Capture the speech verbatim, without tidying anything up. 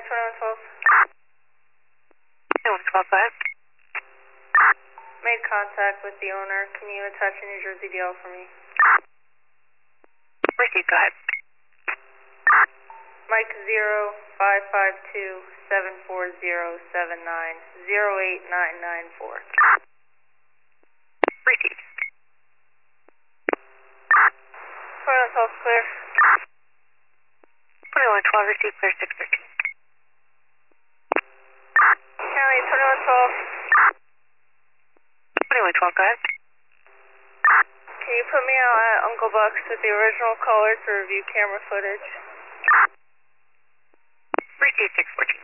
twenty-one twelve. twenty-one twelve, go ahead. Made contact with the owner. Can you attach a New Jersey D L for me? Received, go ahead. Mike zero five five two seven four zero seven nine zero eight nine nine four. Received. twenty-one twelve clear. twenty-one twelve, received, clear six thirteen. County twenty-one twelve. twenty-one twelve, go ahead. Can you put me out at Uncle Buck's with the original caller to review camera footage? Received six fourteen.